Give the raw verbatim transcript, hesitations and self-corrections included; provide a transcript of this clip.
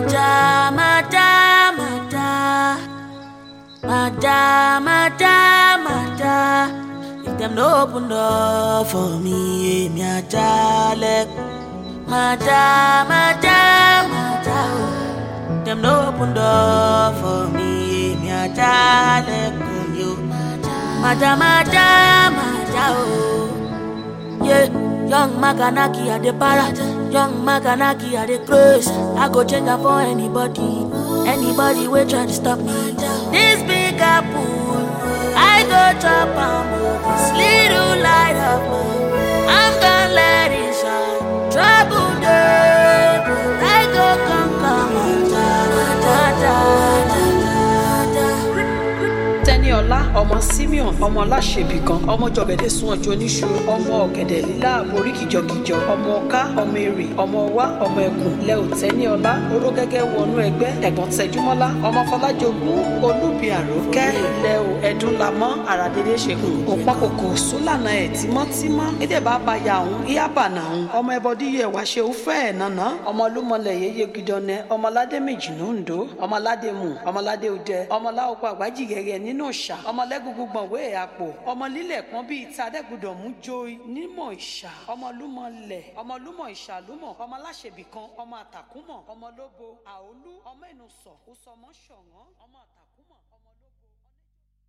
Mada, mada, mada, mada, mada, mada. If them no open door for me, me a jale. Mada, mada, mada. Them no open door for me, me a jale. Mada, mada, mada, oh. Yeah, young Maganaki at the para. Young Maganaki at the cruise. I go change her for anybody. Anybody will try to stop me. This big apple, I go chop and move. This little light of mine, I'm gonna let it shine. Trouble day, I go conquer. Da, da, da, da. Teniola, ọmọ Simeon, ọmọ Láṣẹbí kan, ọmọ jọ̀gẹ̀dẹ̀ sún ọjọ́ oníṣu, ọmọ ọ̀gẹ̀dẹ̀ lílá orí kìjọkìjọ, ọmọ ọ̀ká, ọmọ èrè, ọmọ ọwá, ọmọ ẹkùn, lẹ́ò Teniola, oró gẹ́gẹ́ wọnú ẹgbẹ́, ẹ̀gbọ́n Tẹjúmọ́lá, ọmọ Fọlájogún, olúbi àrókẹ́, lẹ́ò ẹ̀dúnlamọ́, àràdédé ṣekùn, òpákòkò sólànà ẹ̀ tímọ́tímọ́, èdè bá ba ya òun, ìyábànà òun, ọmọ ẹbọdí yẹ wá ṣe òfẹ́ ẹ̀ nànà, ọmọ olúmọlẹ̀ yeye gidọ́nẹ, ọmọ aládé méjì lóńdó, ọmọ aládé mù, ọmọ aládé òdẹ, ọmọ láòpọ̀ àgbájì gẹ́gẹ́ nínú ìṣà ọmọ lẹ́gùngùn gbọ̀nwé àpò ọmọ lílẹ̀ kan bíi tadẹ́gbùdọ̀ mú jó nímọ̀ ìṣà ọmọ lúmọ̀ lẹ̀ ọmọ lúmọ̀ ìṣà lúmọ̀ ọmọ Láṣẹbí kan ọmọ àtàkùmọ̀ ọmọ lóbo àólú ọmọ ẹnu sọ ó sọmọ ṣọ̀wọ́n ọmọ àtàkùn.